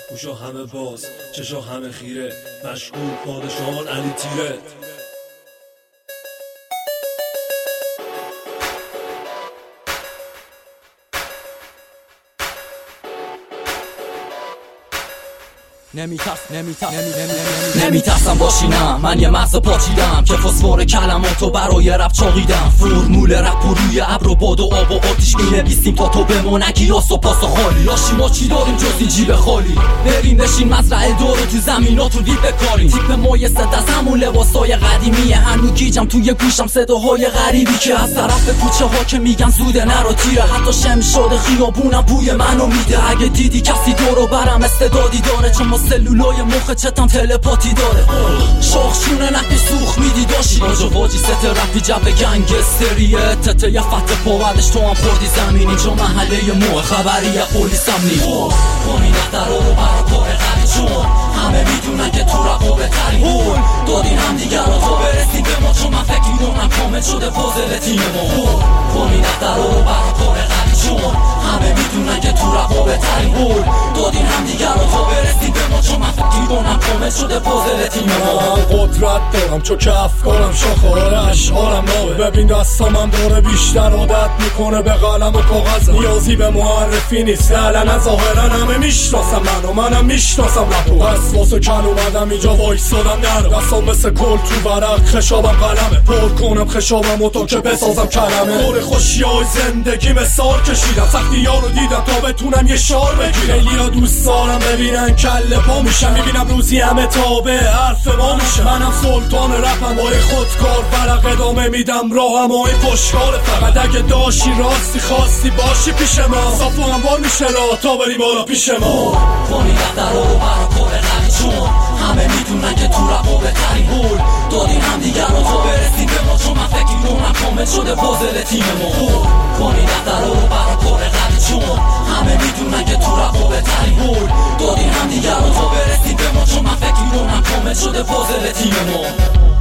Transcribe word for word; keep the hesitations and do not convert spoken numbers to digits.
گوشا همه باز چشا همه خیره، مشغول پادشاهان علی تیره. نمیترس نمیترس نمیترسم باشینم، من یه مغز پاچیدم که فسفر کلماتو برای رپ چاقیدم. فرمول رپ و روی ابر و باد و آب و آتیش مینویسیم تا تو بمونه گیاس و پاس خالی. لاشی ما چی داریم جز این جیب خالی؟ بریم بشین مزرعه دارو تو زمیناتون دید بکاریم. تیپ مایه ست از همون لباسای قدیمیه، هنو گیجم توی گوشم صداهای غریبی که از طرف کوچه ها که میگن زوده نرو تیره. حتی شمشاد خیابونم بوی منو میده. اگه دیدی کسی دورو برم استعدادی داره، چون ما سلولای مخ چتم تلپاتی داره. شاخشونه نکی سوخ میدی داشی راجا واجی ست رپی جب گنگستریه. تته یه فتح پاورش تو هم خوردی زمین، اینجا محله موه خبری پولیس هم نی کنی نختر رو برا کار قری، چون همه میدونن که تو رقا بهترین بود. دادین هم دیگر رو تا برسیم به ما، چون من فکر میدونم کامل شده پازل تیم ما. کنی نختر رو برا کار قری، چون همه میدونن که تو رقا بهترین بود. دادین هم دیگر رو تا برسیم به ما، چون من فکر میدونم کامل شده پازل تیم ما. من قدرت دارم چون که افکارم شاخاره اشعارم نابه. ببین دستامم داره بیشتر عادت میکنه به قلم و کاغذم. نیازی به معرفی نیست لعنت، ظاهرا همه میشناسم منو، منم میشناسم رپو. پس واسه کل اومدم اینجا وایسادم نرو. دستام مثل کل تو ورق، خشابم قلمه. پر کنم خشابم و تا که بسازم کلمه. دور خوشی های زندگی مثال کشیدم، سختی ها رو دیدم تا بتونم یه شعار بگیرم. خیلی ها دوست دارم ببینن کله پا میشم، میبینم روزی همه تابع حرف ما میشه. منم سلطان رپم با خودکار، برق ادامه میدم راهم و این پشکار. فقط اگه داشی راستی خواستی باشی پیش ما، صاف و هموار میشه را تا بری بالا پیش ما. کنی دفتر رو برا کار قوی، چون همه میدونن که تو رپا بهترین بود. دادین هم دیگر رو تا برسیم به ما، چون من فکر میدونم کامل شده پازل تیم ما. کنی دفتر رو برا کار قوی، چون همه میدونن که تو رپا بهترین بود. دادین هم دیگر رو تا برسیم به ما، چون من فکر میدونم کامل شده پازل تیم ما.